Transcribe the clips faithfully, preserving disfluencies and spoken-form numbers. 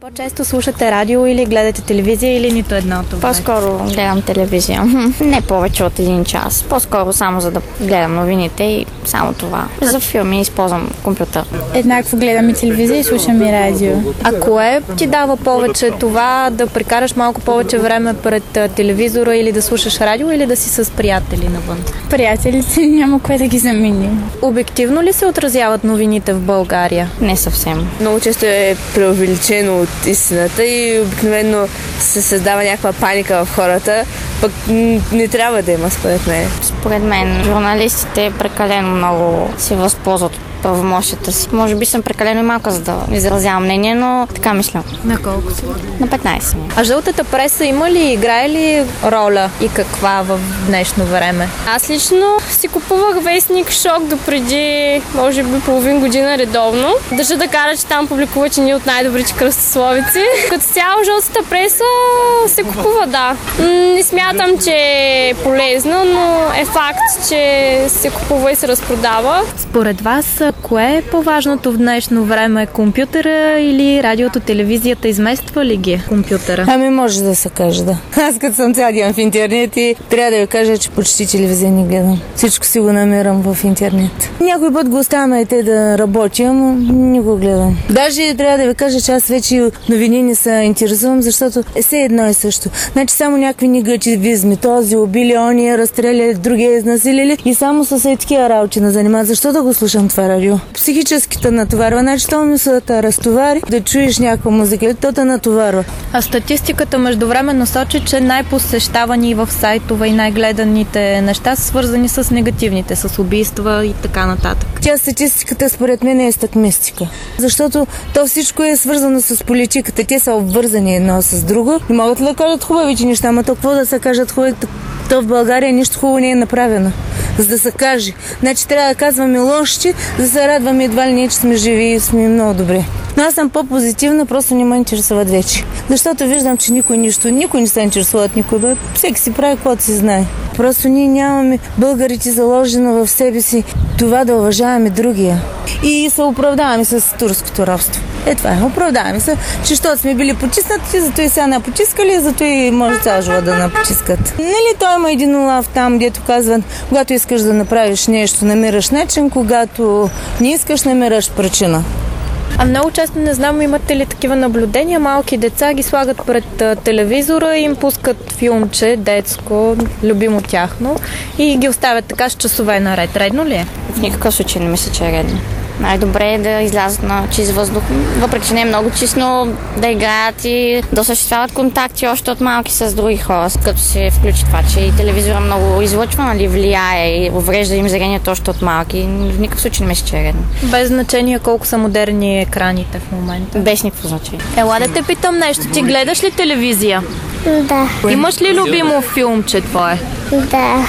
По-често слушате радио или гледате телевизия или нито едно от това? По-скоро гледам телевизия. Не повече от един час. По-скоро само за да гледам новините и само това. За филми използвам компютър. Еднакво гледам и телевизия и слушам и радио. А кое ти дава повече, това да прекараш малко повече време пред телевизора или да слушаш радио, или да си с приятели навън? Приятелите няма кое да ги замени. Обективно ли се отразяват новините в България? Не съвсем. Много често е преувеличено от истината и обикновено се създава някаква паника в хората, пък не трябва да има, според мен. Според мен журналистите прекалено много се възползват от правомощията си. Може би съм прекалено и малка, за да изразявам мнение, но така мисля. На колко си? На петнайсет. А жълтата преса има ли, играе ли роля и каква в днешно време? Аз лично си купувах вестник Шок допреди, може би, половин година редовно. Държа да кажа, че там публикуват едни от най-добрите кръстословици. Като цяло жълтата преса се купува, да. Не смятам, че е полезно, но е факт, че се купува и се разпродава. Според вас, кое е по-важното в днешно време? Компютъра или радиото, телевизията? Измества ли ги компютъра? Ами може да се каже, да. Аз като съм цял ден в интернет и трябва да ви кажа, че почти телевизия не гледам. Всичко си го намирам в интернет. Някой път го оставяме и те да работим, но не го гледам. Даже трябва да ви кажа, че аз вече новини не се интересувам, защото е все едно и също. Значи само някакви негативизми. Този убили, ония разстреляли, другия изнасилили и само с е такива работи на занимават. Защо да го слушам това радио? Психическите натоварва. Значи то мисълта разтовари, да чуеш някаква музика, то те натоварва. А статистиката междувременно сочи, че най-посещавани в сайтове и най-гледаните неща са свързани с негативните, с убийства и така нататък. Тя статистиката според мен е статмистика. Защото то всичко е свързано с политиката. Те са обвързани едно с друго. Не могат ли да кажат хубавите неща, ама то какво да се кажат хубавите? То в България нищо хубаво не е направено, за да се каже. Значи трябва да казваме лошите, за да се радваме едва ли не, че сме живи и сме много добре. Но аз съм по-позитивна, просто не ме интересуват вече. Защото виждам, че никой нищо, никой не се интересува от никой. Бе. Всеки си прави каквото си знае. Просто ние нямаме българите заложено в себе си това да уважаваме другия. И се оправдаваме с турското робство. Е това е, оправдаваме се, че защото сме били потиснати, зато и сега напотискали, зато и може цял живот да напотискат. Нали той има един улав там, дето казват, когато искаш да направиш нещо, намираш начин, когато не искаш, намираш причина. А много често не знам, имате ли такива наблюдения, малки деца ги слагат пред а, телевизора и им пускат филмче, детско, любимо тяхно и ги оставят така с часове наред. Редно ли е? В никакъв случай не мисля, че е редно. Най-добре е да излязат на чист въздух, въпреки че не е много честно, да играят и да осъществяват контакти още от малки с други хора, като се включи това, че и телевизора много излъчва, нали, влияе и уврежда им зрението още от малки. В никакъв случай не мисля, че е редно. Без значение колко са модерни екраните в момента. Без никакво значение. Ела да те питам нещо, ти гледаш ли телевизия? Да. Имаш ли любимо филмче твое? Да.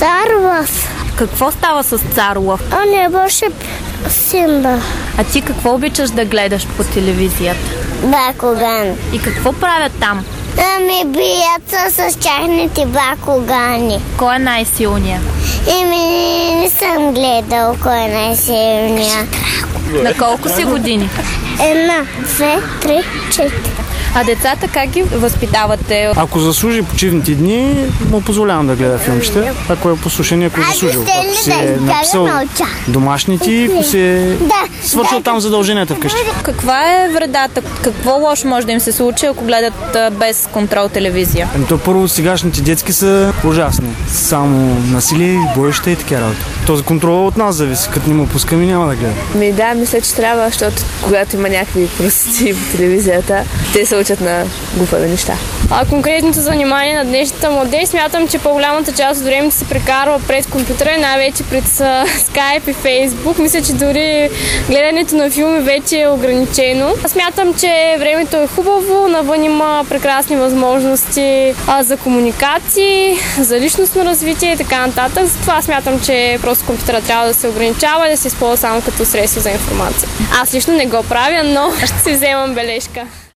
Царлов. Какво става с Царлов? Он е беше Симба. А ти какво обичаш да гледаш по телевизията? Бакуган. И какво правят там? Ами бият се с тяхните бакугани. Кой е най-силният? Еми не съм гледал кой е най-силният. На колко си години? Една, две, три, четири. А децата как ги възпитавате? Ако заслужи почивните дни, му позволявам да гледа филмчета. Ако е послушен, ако е заслужил. Ако си е написал домашните, ако си е свършил там задълженията вкъщи. Каква е вредата? Какво лошо може да им се случи, ако гледат без контрол телевизия? Ами то първо сегашните детски са ужасни. Само насилие, боища и така работа. Този контрол от нас зависи. Като не му пускаме, няма да гледа. Ми да, мисля, че трябва, защото когато има някакви прости по телевизията, те се учат на глупави неща. А конкретното занимание на днешната младеж, смятам, че по-голямата част от времето се прекарва пред компютъра и най-вече пред Skype и Facebook. Мисля, че дори гледането на филми вече е ограничено. Смятам, че времето е хубаво, навън има прекрасни възможности а, за комуникации, за личностно развитие и така нататък. Затова смятам, че просто компютъра трябва да се ограничава и да се използва само като средство за информация. Аз лично не го правя, но ще си вземам бележка.